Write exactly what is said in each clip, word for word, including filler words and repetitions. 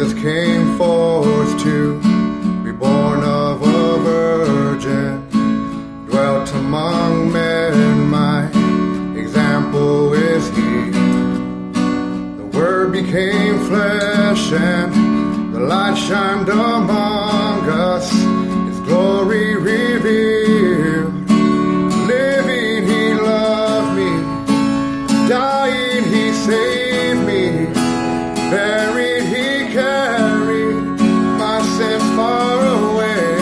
Jesus came forth to be born of a virgin, dwelt among men, my example is he. The Word became flesh and the light shined among us, His glory revealed. Living He loved me, dying He saved me, buried He carried my sins far away,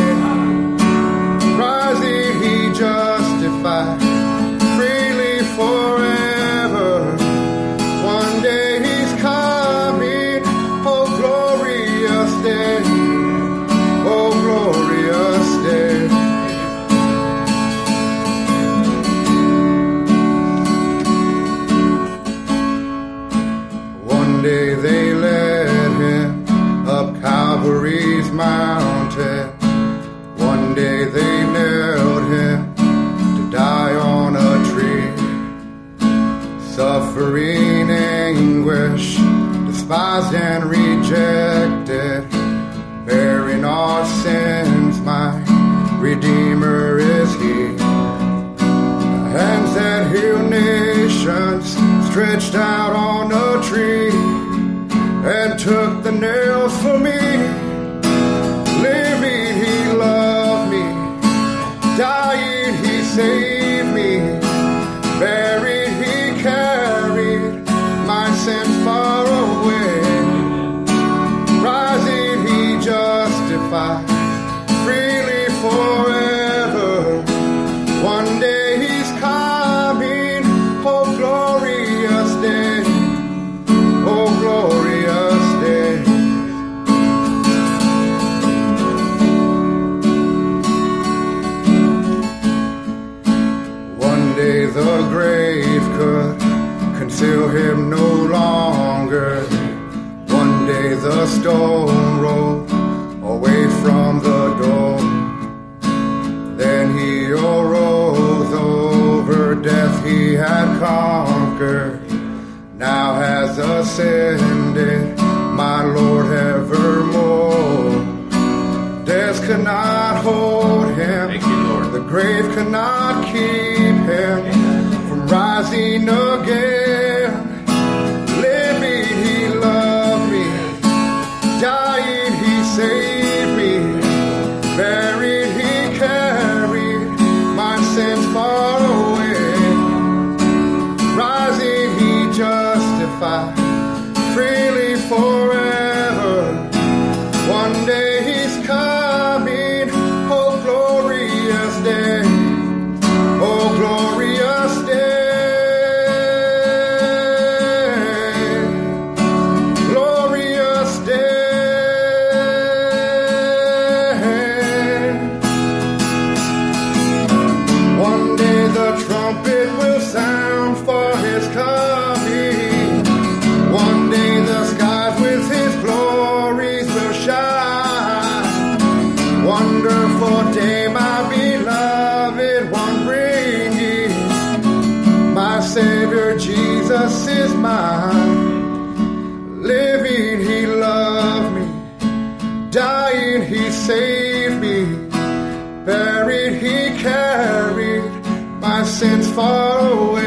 rising He justified freely forever. One day He's coming, oh glorious day, oh glorious day. One day they led Him up Calvary's mountain. One day they nailed Him to die on a tree. Suffering anguish, despised and rejected, bearing our sins, my Redeemer is He. The hands that heal nations stretched out on a tree and took the nails for me. Living He loved me, dying He saved me, buried He carried my sins far away, rising He justified freely forever. One day He's coming, oh glorious day, oh glorious day. One day the grave could conceal Him no longer. One day the stone rolled away from the door. Then He arose, over death He had conquered, now has ascended, my Lord evermore. Death could not hold Him, Thank you, Lord. the grave could not keep Him from rising again. Living He loved me, dying He saved me, buried He carried my sins far away, rising He justified freely forever. One day He's coming, oh glorious day, oh glorious day, glorious day. One day the trumpet will sound for His coming. One day the skies with His glories will shine. Wonderful day, my beloved one bringing. My Savior Jesus is mine. Living He loved me, dying He saved me, buried He carried my sins far away.